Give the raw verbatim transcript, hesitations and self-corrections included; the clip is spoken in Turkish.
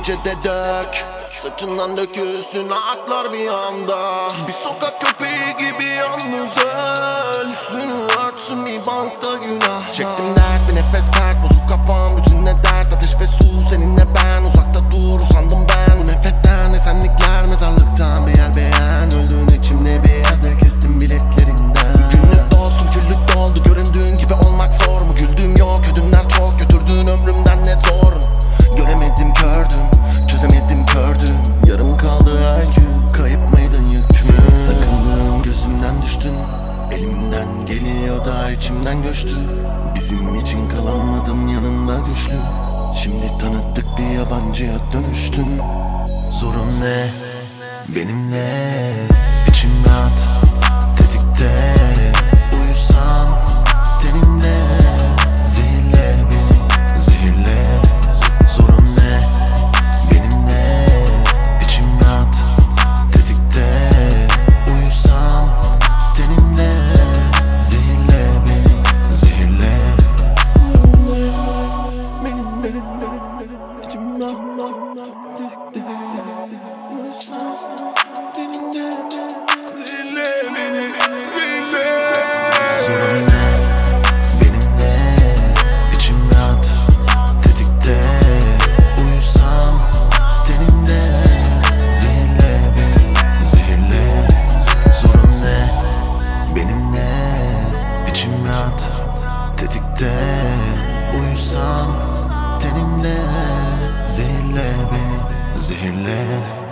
gecede dök, saçından dökülsün aklar bir anda. Bir sokak köpeği gibi yalnız öl, üstünü örtsün bir bankta günah. Çektim dert bir nefes pert, bozuk kafam bütün ne dert. Ateş ve su seninle ben, uzakta dur usandım ben. Bu nefretten esenlikler mezarlıktan bir yer beğen. Öldüğün içimde bir yerde kestim biletlerinden. Günlük dostum küllük doldu, göründüğün gibi olmak zor mu? Güldüğüm yok, ödümler çok, götürdüğün ömrümden ne zorun. Göremedim kördüm, çözemedim kördüm. Yarım kaldı her gün, kayıp mıydın yük mü? Seni sakındım, gözümden düştün. Elimden geliyor da içimden göçtü. Bizim için kalamadım yanında güçlü. Şimdi tanıttık bir yabancıya dönüştün. Zorun ne? Benimle içim rahat, tetikte. Uyusam teninde, zehirle beni, zehirle. Zorun ne? Benimle içim rahat, tetikte. Uyusam teninde, zehirle beni, zehirle. Benimle içim rahat, tetikte. Uyusam teninde, zehirle beni, zehirle. Zorun ne? Benimle içim rahat, tetikte. Uyusam teninde, zehirle beni, zehirle. Zorun ne? Benimle içim rahat, tetikte. Uyusam teninde, zehirle beni, zehirle.